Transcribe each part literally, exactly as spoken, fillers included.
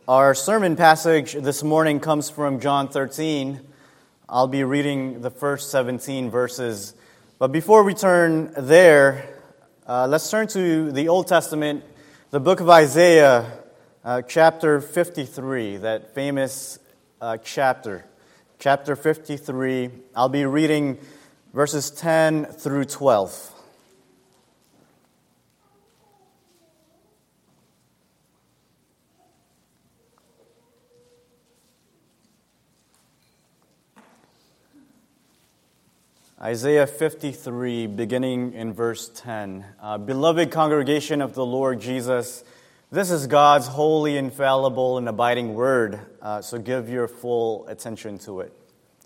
Our sermon passage this morning comes from John thirteen. I'll be reading the first seventeen verses. But before we turn there, uh, let's turn to the Old Testament, the book of Isaiah, uh, chapter fifty-three, that famous uh, chapter. Chapter fifty-three, I'll be reading verses ten through twelve. Isaiah fifty-three, beginning in verse ten. Uh, Beloved congregation of the Lord Jesus, this is God's holy, infallible, and abiding word, uh, so give your full attention to it.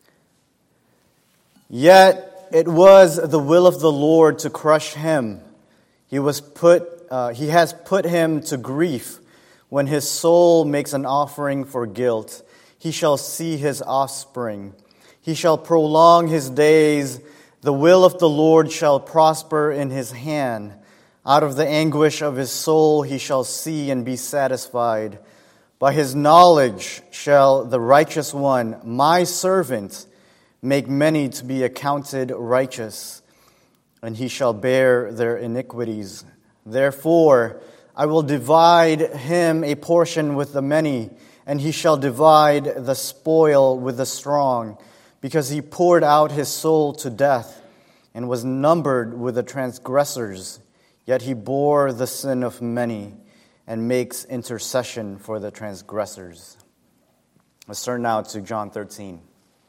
Yet it was the will of the Lord to crush him. He was put. Uh, he has put him to grief. When his soul makes an offering for guilt, he shall see his offspring. He shall prolong his days. The will of the Lord shall prosper in his hand. Out of the anguish of his soul he shall see and be satisfied. By his knowledge shall the righteous one, my servant, make many to be accounted righteous, and he shall bear their iniquities. Therefore I will divide him a portion with the many, and he shall divide the spoil with the strong, because he poured out his soul to death and was numbered with the transgressors. Yet he bore the sin of many and makes intercession for the transgressors. Let's turn now to John thirteen.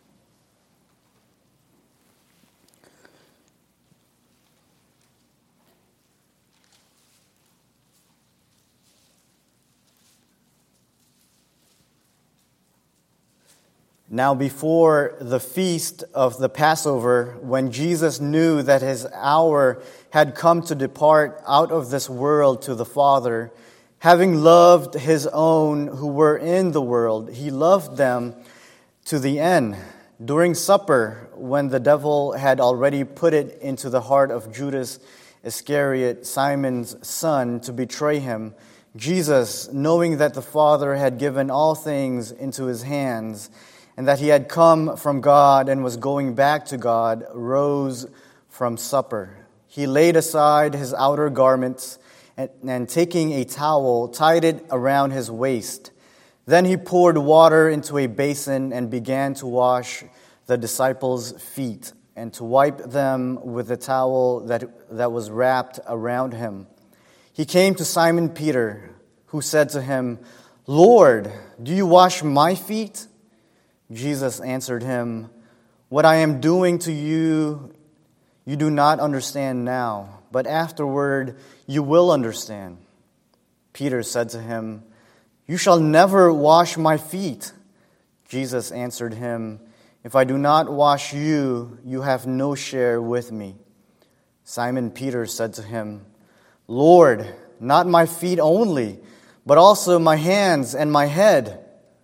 Now before the feast of the Passover, when Jesus knew that his hour had come to depart out of this world to the Father, having loved his own who were in the world, he loved them to the end. During supper, when the devil had already put it into the heart of Judas Iscariot, Simon's son, to betray him, Jesus, knowing that the Father had given all things into his hands, and that he had come from God and was going back to God, rose from supper. He laid aside his outer garments and, and taking a towel, tied it around his waist. Then he poured water into a basin and began to wash the disciples' feet and to wipe them with the towel that, that was wrapped around him. He came to Simon Peter, who said to him, "Lord, do you wash my feet?" Jesus answered him, "What I am doing to you, you do not understand now, but afterward you will understand." Peter said to him, "You shall never wash my feet." Jesus answered him, "If I do not wash you, you have no share with me." Simon Peter said to him, "Lord, not my feet only, but also my hands and my head."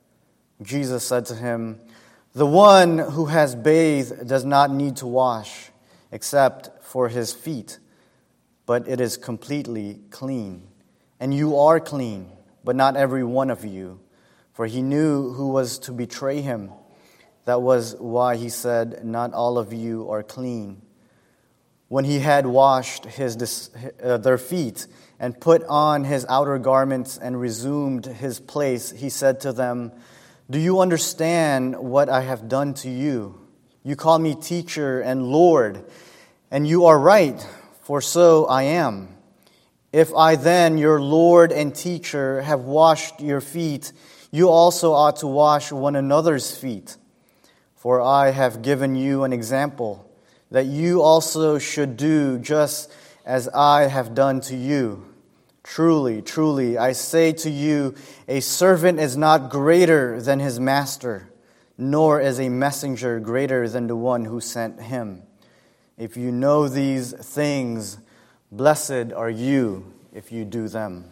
Jesus said to him, "The one who has bathed does not need to wash, except for his feet, but it is completely clean. And you are clean, but not every one of you." For he knew who was to betray him. That was why he said, "Not all of you are clean." When he had washed his uh, their feet and put on his outer garments and resumed his place, he said to them, "Do you understand what I have done to you? You call me teacher and Lord, and you are right, for so I am. If I then, your Lord and teacher, have washed your feet, you also ought to wash one another's feet. For I have given you an example, that you also should do just as I have done to you. Truly, truly, I say to you, a servant is not greater than his master, nor is a messenger greater than the one who sent him. If you know these things, blessed are you if you do them."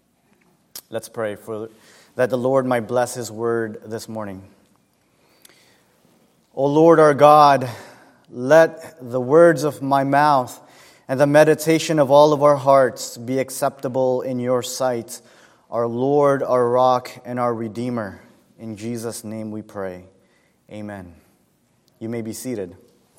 Let's pray for that the Lord might bless his word this morning. O Lord our God, let the words of my mouth and the meditation of all of our hearts be acceptable in your sight, our Lord, our rock, and our Redeemer. In Jesus' name we pray. Amen. You may be seated.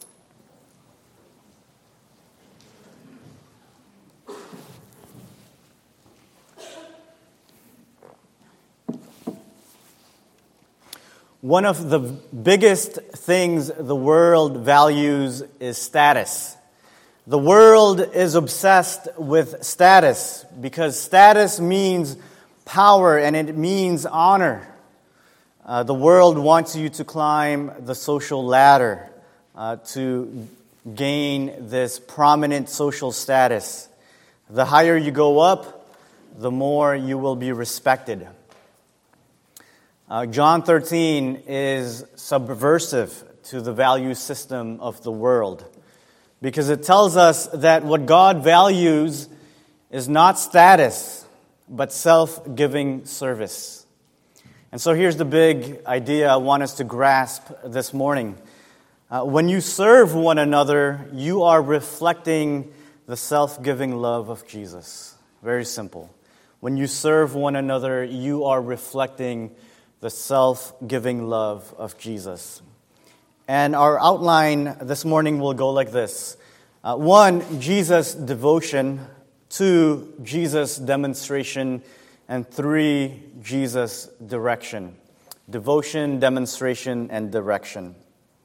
One of the biggest things the world values is status. The world is obsessed with status because status means power and it means honor. Uh, the world wants you to climb the social ladder uh, to gain this prominent social status. The higher you go up, the more you will be respected. Uh, John thirteen is subversive to the value system of the world because it tells us that what God values is not status, but self-giving service. And so here's the big idea I want us to grasp this morning. Uh, when you serve one another, you are reflecting the self-giving love of Jesus. Very simple. When you serve one another, you are reflecting the self-giving love of Jesus. And our outline this morning will go like this. Uh, one, Jesus' devotion. Two, Jesus' demonstration. And three, Jesus' direction. Devotion, demonstration, and direction.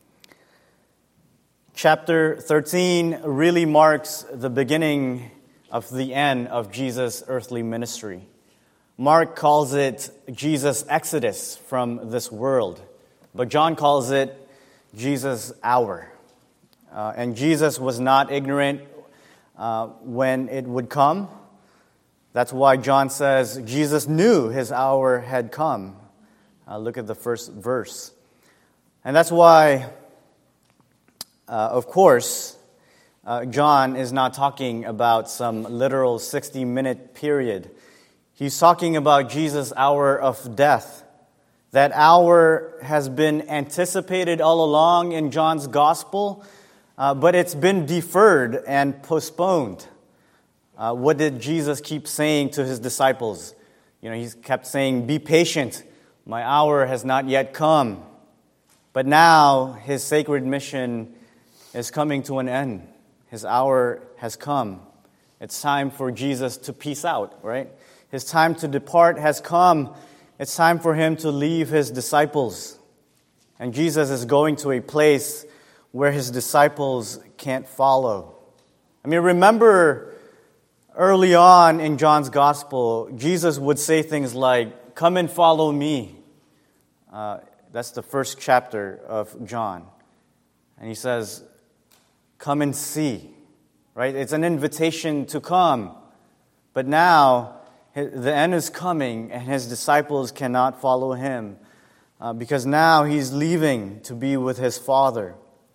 Chapter thirteen really marks the beginning of the end of Jesus' earthly ministry. Mark calls it Jesus' exodus from this world, but John calls it Jesus' hour. Uh, and Jesus was not ignorant uh, when it would come. That's why John says Jesus knew his hour had come. Uh, look at the first verse. And that's why, uh, of course, uh, John is not talking about some literal sixty-minute period. He's talking about Jesus' hour of death. That hour has been anticipated all along in John's gospel, uh, but it's been deferred and postponed. Uh, what did Jesus keep saying to his disciples? You know, he kept saying, "Be patient, my hour has not yet come." But now his sacred mission is coming to an end. His hour has come. It's time for Jesus to peace out, right? His time to depart has come. It's time for him to leave his disciples. And Jesus is going to a place where his disciples can't follow. I mean, remember early on in John's gospel, Jesus would say things like, "Come and follow me." Uh, that's the first chapter of John. And he says, "Come and see." Right? It's an invitation to come. But now, the end is coming, and his disciples cannot follow him uh, because now he's leaving to be with his Father.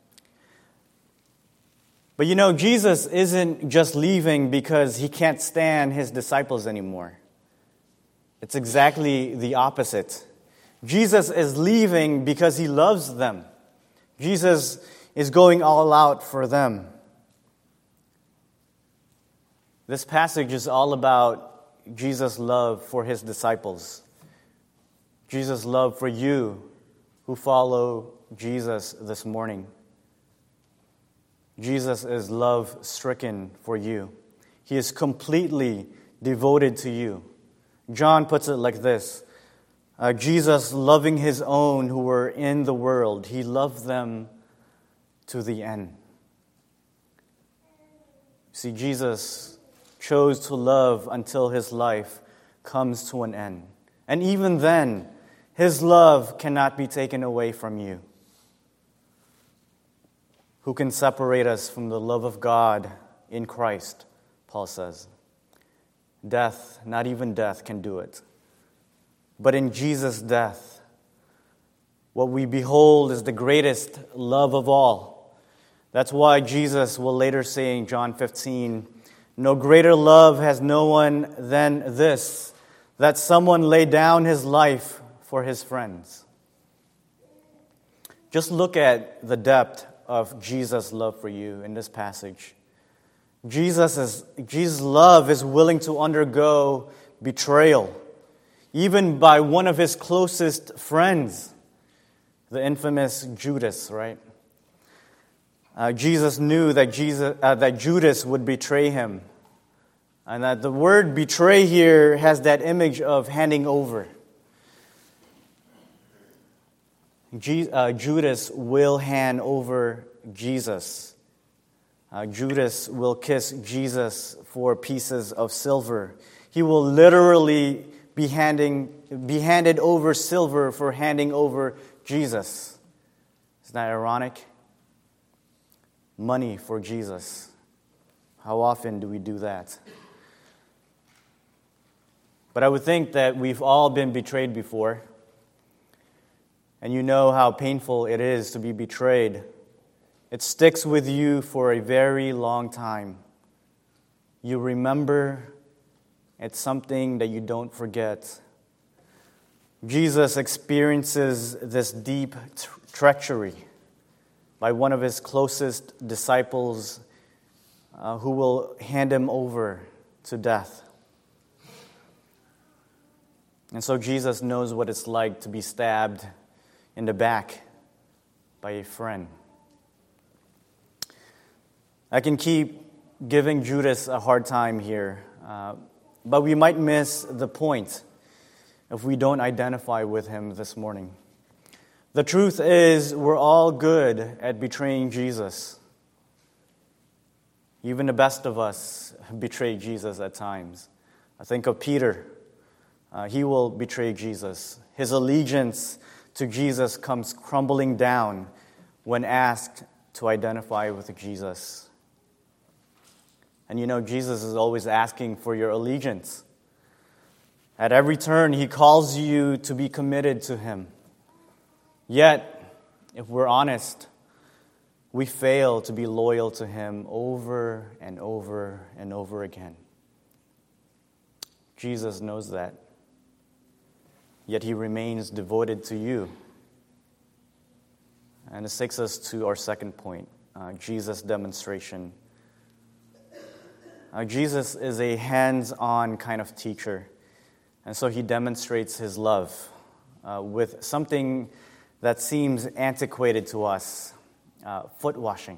But you know, Jesus isn't just leaving because he can't stand his disciples anymore. It's exactly the opposite. Jesus is leaving because he loves them. Jesus is going all out for them. This passage is all about Jesus' love for his disciples. Jesus' love for you who follow Jesus this morning. Jesus is love-stricken for you. He is completely devoted to you. John puts it like this. Uh, Jesus loving his own who were in the world. He loved them to the end. See, Jesus chose to love until his life comes to an end. And even then, his love cannot be taken away from you. Who can separate us from the love of God in Christ, Paul says. Death, not even death, can do it. But in Jesus' death, what we behold is the greatest love of all. That's why Jesus will later say in John fifteen, "No greater love has no one than this, that someone lay down his life for his friends." Just look at the depth of Jesus' love for you in this passage. Jesus is, Jesus' love is willing to undergo betrayal, even by one of his closest friends, the infamous Judas, right? Uh, Jesus knew that Jesus uh, that Judas would betray him, and that the word betray here has that image of handing over. Je- uh, Judas will hand over Jesus. Uh, Judas will kiss Jesus for pieces of silver. He will literally be handing be handed over silver for handing over Jesus. Isn't that ironic? Money for Jesus. How often do we do that? But I would think that we've all been betrayed before. And you know how painful it is to be betrayed. It sticks with you for a very long time. You remember, it's something that you don't forget. Jesus experiences this deep t- treachery by one of his closest disciples uh, who will hand him over to death. And so Jesus knows what it's like to be stabbed in the back by a friend. I can keep giving Judas a hard time here, uh, but we might miss the point if we don't identify with him this morning. The truth is, we're all good at betraying Jesus. Even the best of us betray Jesus at times. I think of Peter. Uh, he will betray Jesus. His allegiance to Jesus comes crumbling down when asked to identify with Jesus. And you know, Jesus is always asking for your allegiance. At every turn, he calls you to be committed to him. Yet, if we're honest, we fail to be loyal to him over and over and over again. Jesus knows that. Yet he remains devoted to you. And this takes us to our second point, uh, Jesus' demonstration. Uh, Jesus is a hands-on kind of teacher. And so he demonstrates his love uh, with something that seems antiquated to us, uh, foot washing.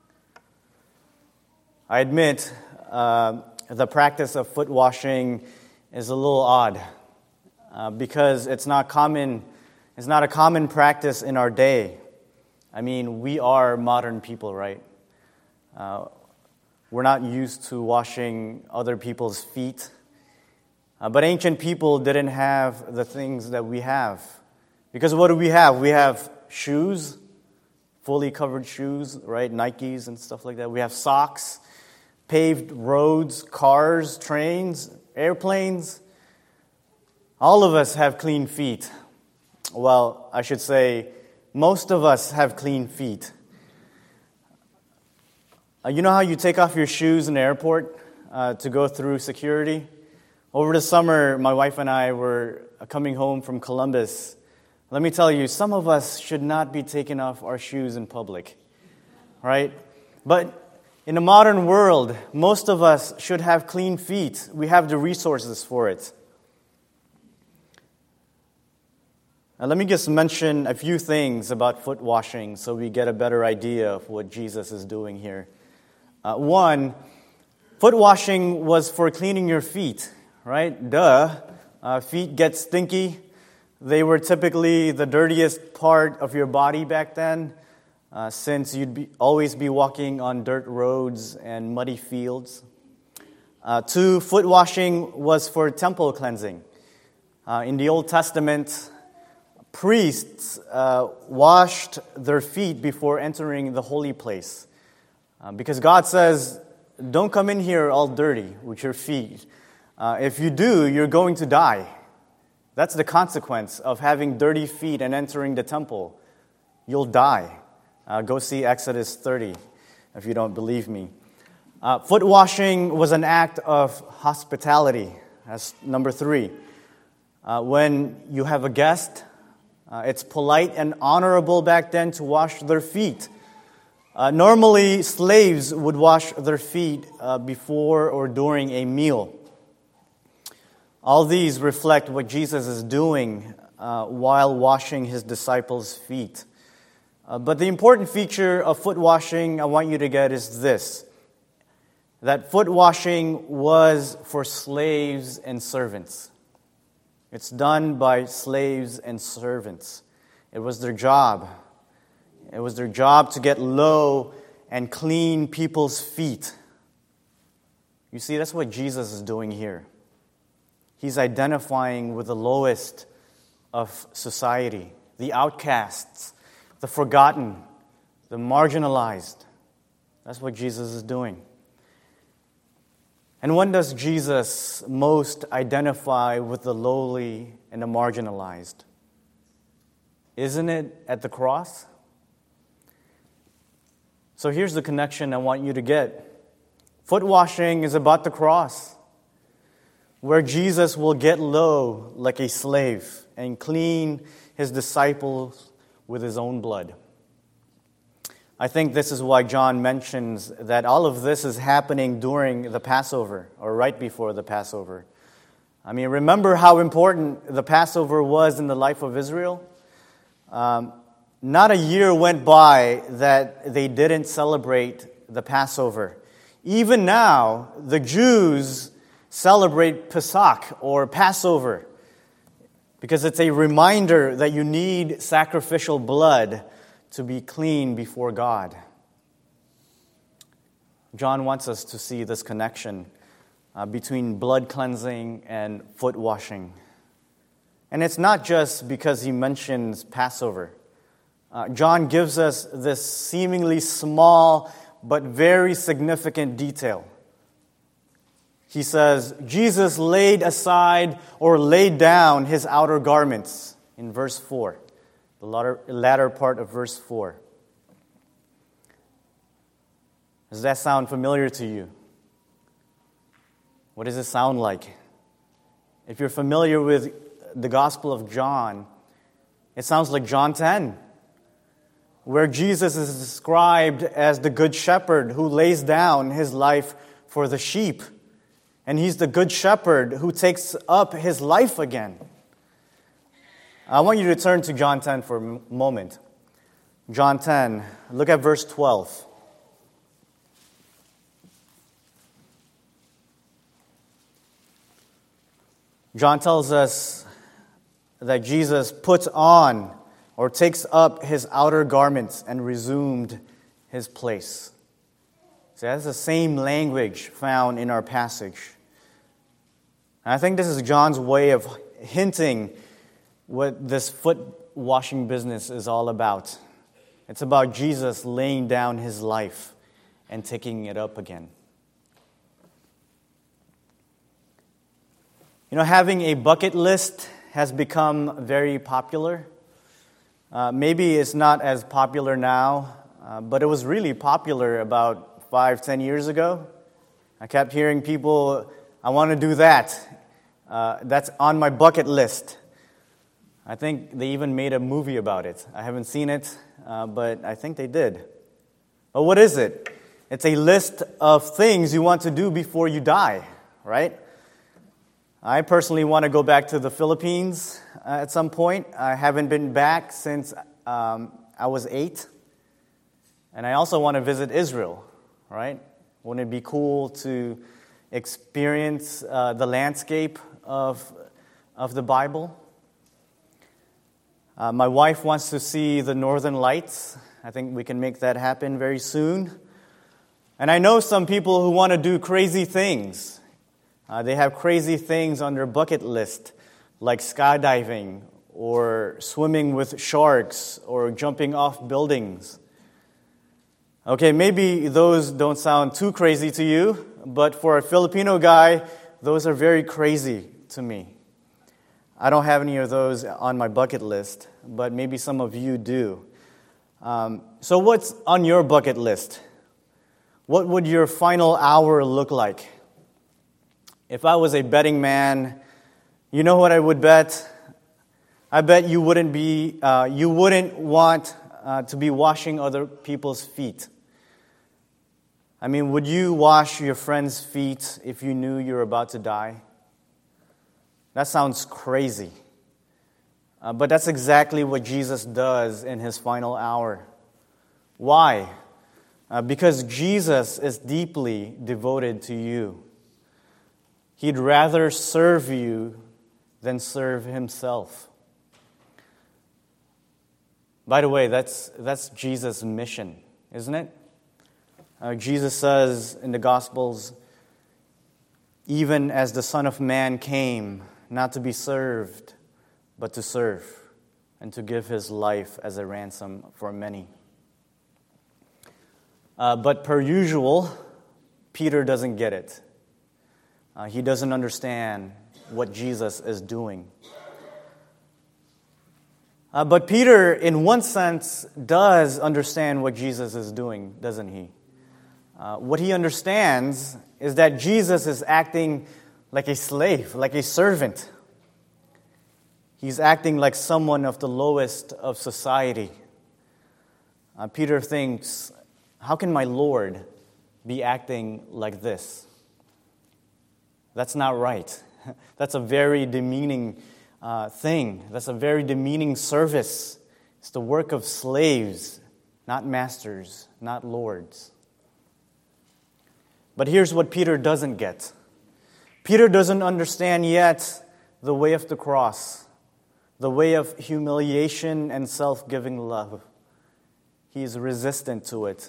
I admit uh, the practice of foot washing is a little odd uh, because it's not common. It's not a common practice in our day. I mean, we are modern people, right? Uh, we're not used to washing other people's feet. Uh, but ancient people didn't have the things that we have. Because what do we have? We have shoes, fully covered shoes, right? Nikes and stuff like that. We have socks, paved roads, cars, trains, airplanes. All of us have clean feet. Well, I should say, most of us have clean feet. Uh, you know how you take off your shoes in the airport uh, to go through security? Over the summer, my wife and I were coming home from Columbus. Let me tell you, some of us should not be taking off our shoes in public, right? But in the modern world, most of us should have clean feet. We have the resources for it. Now, let me just mention a few things about foot washing so we get a better idea of what Jesus is doing here. Uh, one, foot washing was for cleaning your feet. Right? Duh. Uh, feet get stinky. They were typically the dirtiest part of your body back then, uh, since you'd be, always be walking on dirt roads and muddy fields. Uh, two, foot washing was for temple cleansing. Uh, in the Old Testament, priests uh, washed their feet before entering the holy place. Uh, because God says, don't come in here all dirty with your feet. Uh, if you do, you're going to die. That's the consequence of having dirty feet and entering the temple. You'll die. Uh, go see Exodus thirty if you don't believe me. Uh, foot washing was an act of hospitality. That's number three. Uh, when you have a guest, uh, it's polite and honorable back then to wash their feet. Uh, normally, slaves would wash their feet uh, before or during a meal. All these reflect what Jesus is doing uh, while washing his disciples' feet. Uh, but the important feature of foot washing I want you to get is this: that foot washing was for slaves and servants. It's done by slaves and servants. It was their job. It was their job to get low and clean people's feet. You see, that's what Jesus is doing here. He's identifying with the lowest of society, the outcasts, the forgotten, the marginalized. That's what Jesus is doing. And when does Jesus most identify with the lowly and the marginalized? Isn't it at the cross? So here's the connection I want you to get. Foot washing is about the cross, where Jesus will get low like a slave and clean his disciples with his own blood. I think this is why John mentions that all of this is happening during the Passover, or right before the Passover. I mean, remember how important the Passover was in the life of Israel? Um, not a year went by that they didn't celebrate the Passover. Even now, the Jews celebrate Pesach, or Passover, because it's a reminder that you need sacrificial blood to be clean before God. John wants us to see this connection uh, between blood cleansing and foot washing. And it's not just because he mentions Passover. Uh, John gives us this seemingly small but very significant detail. He says, Jesus laid aside or laid down his outer garments in verse four. The latter, latter part of verse four. Does that sound familiar to you? What does it sound like? If you're familiar with the Gospel of John, it sounds like John ten, where Jesus is described as the good shepherd who lays down his life for the sheep. And he's the good shepherd who takes up his life again. I want you to turn to John ten for a moment. John ten, look at verse twelve. John tells us that Jesus puts on or takes up his outer garments and resumed his place. So that's the same language found in our passage. And I think this is John's way of hinting what this foot washing business is all about. It's about Jesus laying down his life and taking it up again. You know, having a bucket list has become very popular. Uh, maybe it's not as popular now, uh, but it was really popular about five, ten years ago. I kept hearing people, I want to do that. Uh, that's on my bucket list. I think they even made a movie about it. I haven't seen it, uh, but I think they did. But what is it? It's a list of things you want to do before you die, right? I personally want to go back to the Philippines uh, at some point. I haven't been back since um, I was eight. And I also want to visit Israel, right? Wouldn't it be cool to experience uh, the landscape of, of the Bible? Uh, my wife wants to see the Northern Lights. I think we can make that happen very soon. And I know some people who want to do crazy things. Uh, they have crazy things on their bucket list, like skydiving, or swimming with sharks, or jumping off buildings. Okay, maybe those don't sound too crazy to you, but for a Filipino guy, those are very crazy to me. I don't have any of those on my bucket list, but maybe some of you do. Um, so what's on your bucket list? What would your final hour look like? If I was a betting man, you know what I would bet? I bet you wouldn't be, uh, you wouldn't want uh, to be washing other people's feet. I mean, would you wash your friend's feet if you knew you were about to die? That sounds crazy. Uh, but that's exactly what Jesus does in his final hour. Why? Uh, because Jesus is deeply devoted to you. He'd rather serve you than serve himself. By the way, that's, that's Jesus' mission, isn't it? Uh, Jesus says in the Gospels, even as the Son of Man came, not to be served, but to serve, and to give his life as a ransom for many. Uh, but per usual, Peter doesn't get it. Uh, he doesn't understand what Jesus is doing. Uh, but Peter, in one sense, does understand what Jesus is doing, doesn't he? Uh, what he understands is that Jesus is acting like a slave, like a servant. He's acting like someone of the lowest of society. Uh, Peter thinks, how can my Lord be acting like this? That's not right. That's a very demeaning uh, thing. That's a very demeaning service. It's the work of slaves, not masters, not lords. But here's what Peter doesn't get. Peter doesn't understand yet the way of the cross, the way of humiliation and self-giving love. He is resistant to it.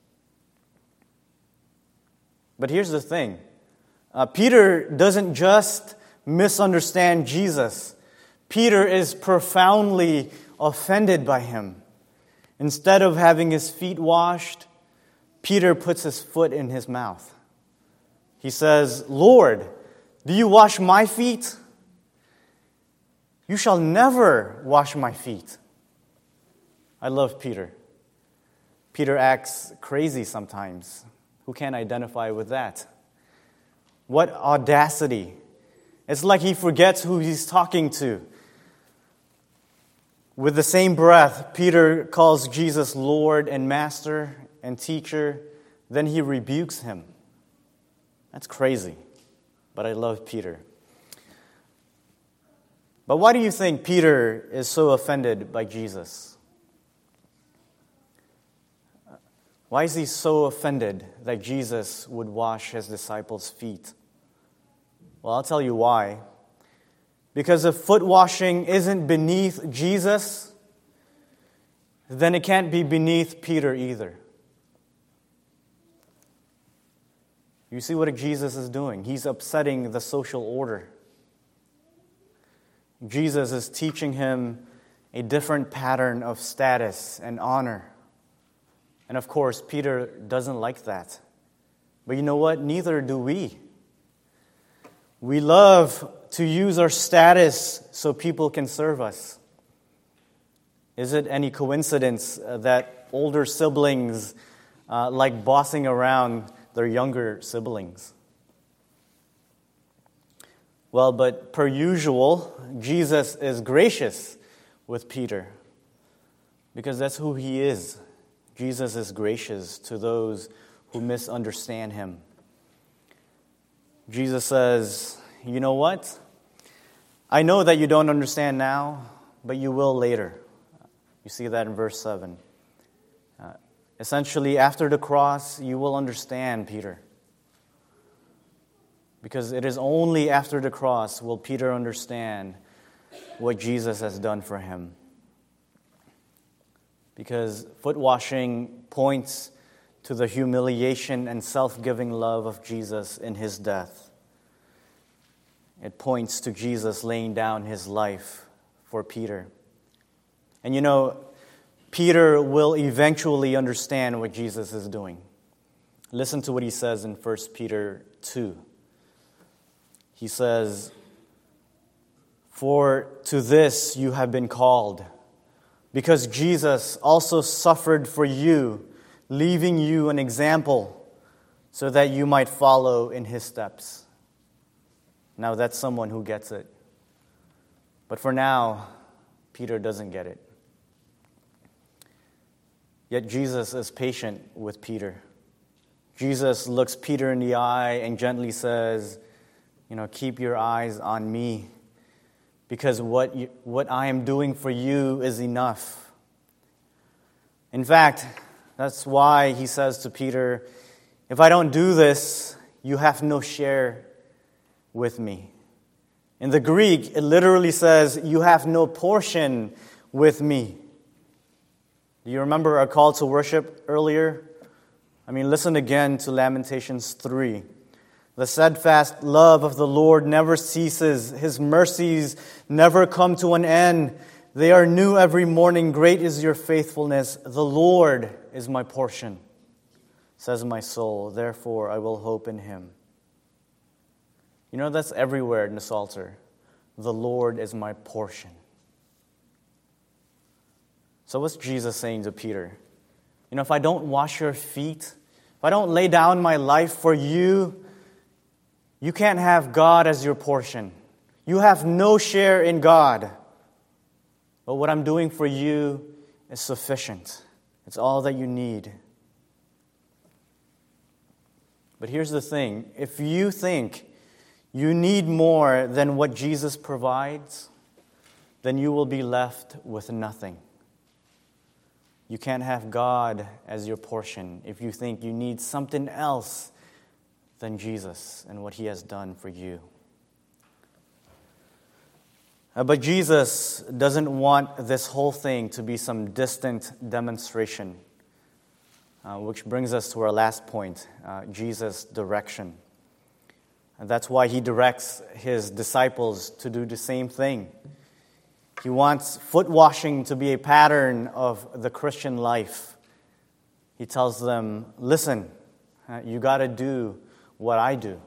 But here's the thing. Uh, Peter doesn't just misunderstand Jesus. Peter is profoundly offended by him. Instead of having his feet washed, Peter puts his foot in his mouth. He says, Lord, do you wash my feet? You shall never wash my feet. I love Peter. Peter acts crazy sometimes. Who can't identify with that? What audacity. It's like he forgets who he's talking to. With the same breath, Peter calls Jesus Lord and Master and Teacher. Then he rebukes him. That's crazy. But I love Peter. But why do you think Peter is so offended by Jesus? Why is he so offended that Jesus would wash his disciples' feet? Well, I'll tell you why. Because if foot washing isn't beneath Jesus, then it can't be beneath Peter either. You see what Jesus is doing? He's upsetting the social order. Jesus is teaching him a different pattern of status and honor. And of course, Peter doesn't like that. But you know what? Neither do we. We love to use our status so people can serve us. Is it any coincidence that older siblings uh, like bossing around their younger siblings? Well, but per usual, Jesus is gracious with Peter because that's who he is. Jesus is gracious to those who misunderstand him. Jesus says, you know what? I know that you don't understand now, but you will later. You see that in verse seven. Uh, essentially, after the cross, you will understand, Peter. Because it is only after the cross will Peter understand what Jesus has done for him. Because foot washing points to the humiliation and self-giving love of Jesus in his death. It points to Jesus laying down his life for Peter. And you know, Peter will eventually understand what Jesus is doing. Listen to what he says in First Peter two. He says, "For to this you have been called, because Jesus also suffered for you, leaving you an example, so that you might follow in his steps." Now that's someone who gets it. But for now, Peter doesn't get it. Yet Jesus is patient with Peter. Jesus looks Peter in the eye and gently says, you know, keep your eyes on me. because what you, what I am doing for you is enough. In fact, that's why he says to Peter, if I don't do this, you have no share with me. In the Greek, it literally says, you have no portion with me. Do you remember our call to worship earlier? I mean, listen again to Lamentations three. The steadfast love of the Lord never ceases. His mercies never come to an end. They are new every morning. Great is your faithfulness. The Lord is my portion, says my soul. Therefore, I will hope in him. You know, that's everywhere in the Psalter. The Lord is my portion. So what's Jesus saying to Peter? You know, if I don't wash your feet, if I don't lay down my life for you, you can't have God as your portion. You have no share in God. But what I'm doing for you is sufficient. It's all that you need. But here's the thing. If you think you need more than what Jesus provides, then you will be left with nothing. You can't have God as your portion if you think you need something else than Jesus and what he has done for you. Uh, but Jesus doesn't want this whole thing to be some distant demonstration, uh, which brings us to our last point, uh, Jesus' direction. And that's why he directs his disciples to do the same thing. He wants foot washing to be a pattern of the Christian life. He tells them, listen, uh, you got to do what I do.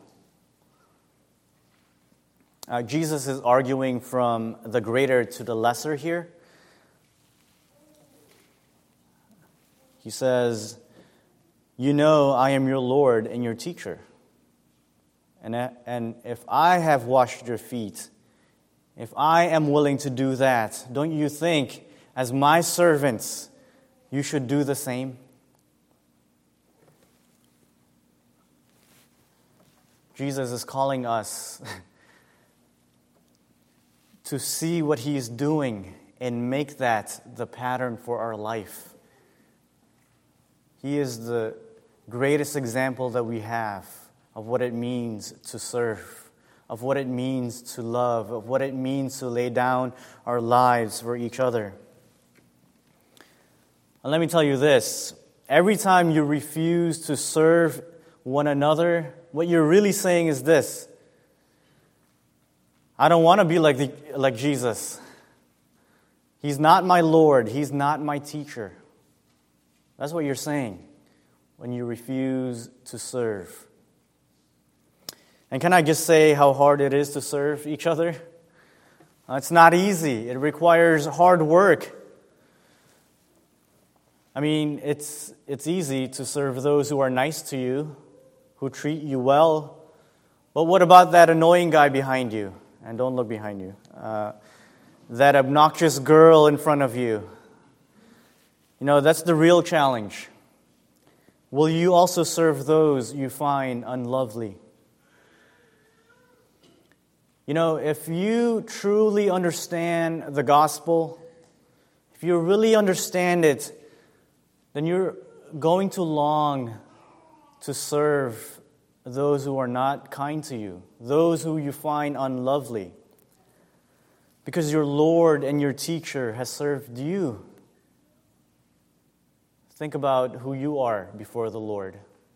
Uh, Jesus is arguing from the greater to the lesser here. He says, you know I am your Lord and your teacher. And, and if I have washed your feet, if I am willing to do that, don't you think, as my servants, you should do the same? Jesus is calling us to see what he is doing and make that the pattern for our life. He is the greatest example that we have of what it means to serve, of what it means to love, of what it means to lay down our lives for each other. And let me tell you this, every time you refuse to serve one another, what you're really saying is this: I don't want to be like the, like Jesus. He's not my Lord. He's not my teacher. That's what you're saying when you refuse to serve. And can I just say how hard it is to serve each other? Uh, it's not easy. It requires hard work. I mean, it's it's easy to serve those who are nice to you, who treat you well. But what about that annoying guy behind you? And don't look behind you. Uh, that obnoxious girl in front of you. You know, that's the real challenge. Will you also serve those you find unlovely? You know, if you truly understand the gospel, if you really understand it, then you're going to long to serve those who are not kind to you, those who you find unlovely, because your Lord and your teacher has served you. Think about who you are before the Lord.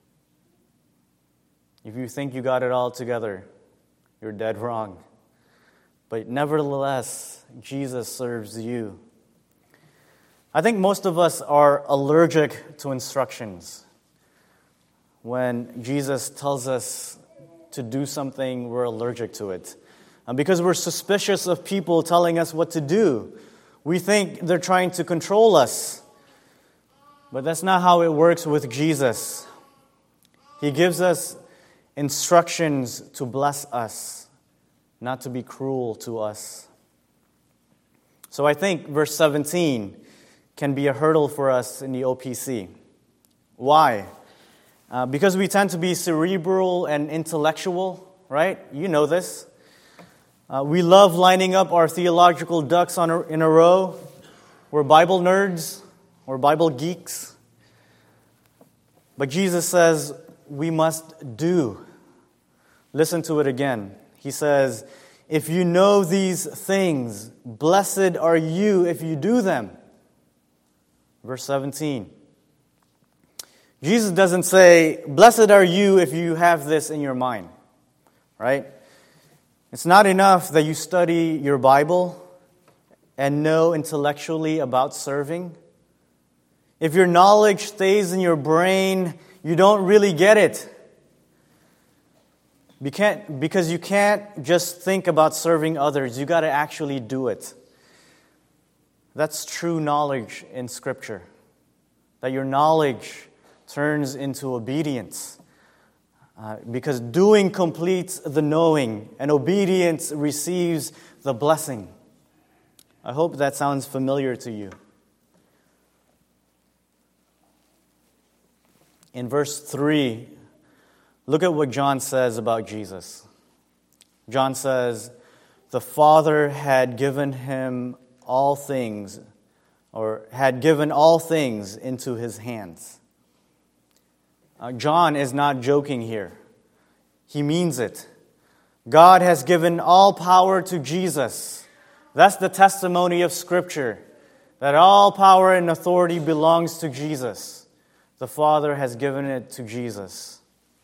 If you think you got it all together, you're dead wrong. But nevertheless, Jesus serves you. I think most of us are allergic to instructions. When Jesus tells us to do something, we're allergic to it. And because we're suspicious of people telling us what to do, we think they're trying to control us. But that's not how it works with Jesus. He gives us instructions to bless us, not to be cruel to us. So I think verse seventeen can be a hurdle for us in the O P C. Why? Uh, because we tend to be cerebral and intellectual, right? You know this. Uh, we love lining up our theological ducks on a, in a row. We're Bible nerds. We're Bible geeks. But Jesus says we must do. Listen to it again. He says, if you know these things, blessed are you if you do them. Verse seventeen. Jesus doesn't say, blessed are you if you have this in your mind. Right? It's not enough that you study your Bible and know intellectually about serving. If your knowledge stays in your brain, you don't really get it. Because you can't just think about serving others. You got to actually do it. That's true knowledge in Scripture. That your knowledge turns into obedience. Uh, because doing completes the knowing, and obedience receives the blessing. I hope that sounds familiar to you. In verse three, look at what John says about Jesus. John says, the Father had given him all things, or had given all things into his hands. Uh, John is not joking here. He means it. God has given all power to Jesus. That's the testimony of Scripture, that all power and authority belongs to Jesus. The Father has given it to Jesus.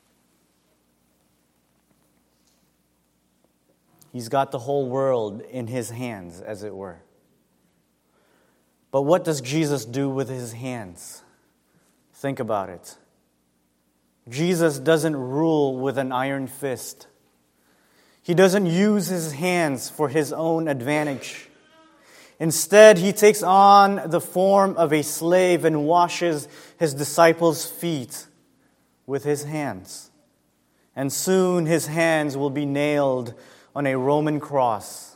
He's got the whole world in his hands, as it were. But what does Jesus do with his hands? Think about it. Jesus doesn't rule with an iron fist. He doesn't use his hands for his own advantage. Instead, he takes on the form of a slave and washes his disciples' feet with his hands. And soon his hands will be nailed on a Roman cross.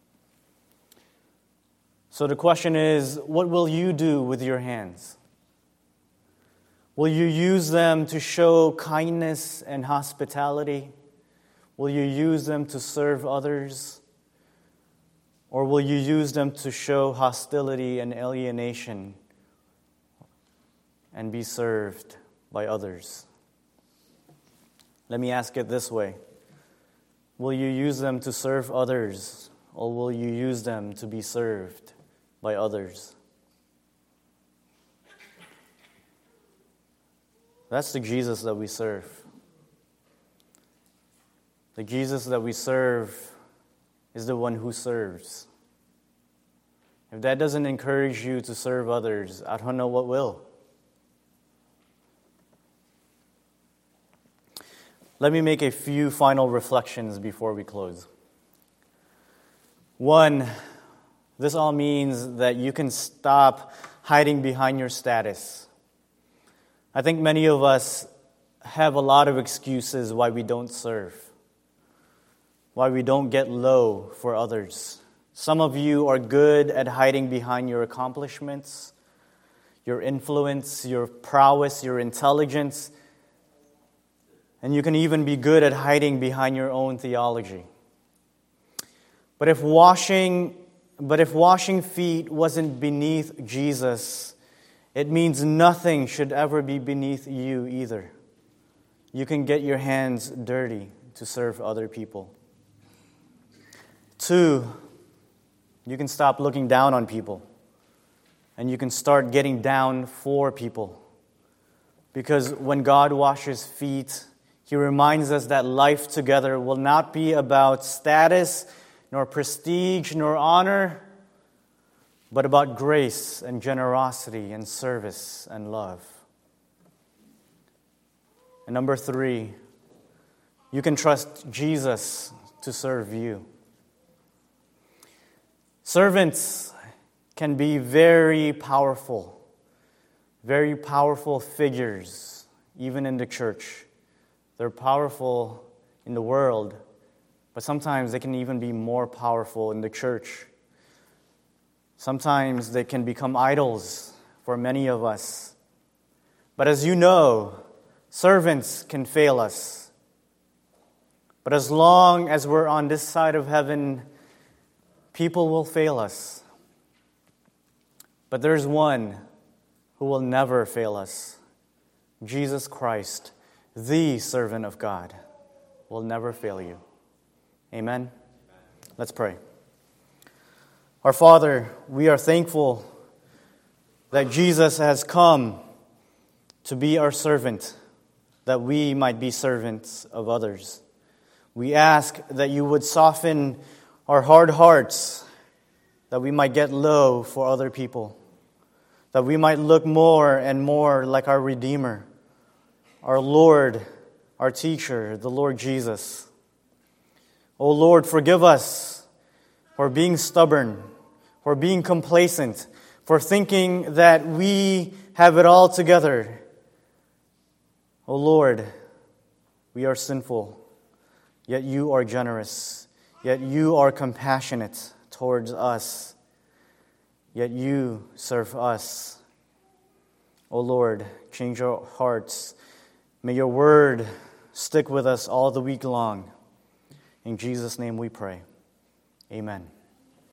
So the question is, what will you do with your hands? Will you use them to show kindness and hospitality? Will you use them to serve others? Or will you use them to show hostility and alienation and be served by others? Let me ask it this way. Will you use them to serve others, or will you use them to be served by others? That's the Jesus that we serve. The Jesus that we serve is the one who serves. If that doesn't encourage you to serve others, I don't know what will. Let me make a few final reflections before we close. One, this all means that you can stop hiding behind your status. I think many of us have a lot of excuses why we don't serve, why we don't get low for others. Some of you are good at hiding behind your accomplishments, your influence, your prowess, your intelligence, and you can even be good at hiding behind your own theology. But if washing, but if washing feet wasn't beneath Jesus, it means nothing should ever be beneath you either. You can get your hands dirty to serve other people. Two, you can stop looking down on people, and you can start getting down for people. Because when God washes feet, He reminds us that life together will not be about status, nor prestige, nor honor, but about grace and generosity and service and love. And number three, you can trust Jesus to serve you. Servants can be very powerful, very powerful figures, even in the church. They're powerful in the world, but sometimes they can even be more powerful in the church. Sometimes they can become idols for many of us. But as you know, servants can fail us. But as long as we're on this side of heaven, people will fail us. But there's one who will never fail us. Jesus Christ, the servant of God, will never fail you. Amen? Let's pray. Our Father, we are thankful that Jesus has come to be our servant, that we might be servants of others. We ask that you would soften our hard hearts, that we might get low for other people, that we might look more and more like our Redeemer, our Lord, our teacher, the Lord Jesus. O Lord, forgive us for being stubborn, for being complacent, for thinking that we have it all together. O Lord, we are sinful, yet you are generous, yet you are compassionate towards us, yet you serve us. O Lord, change our hearts. May your word stick with us all the week long. In Jesus' name we pray. Amen.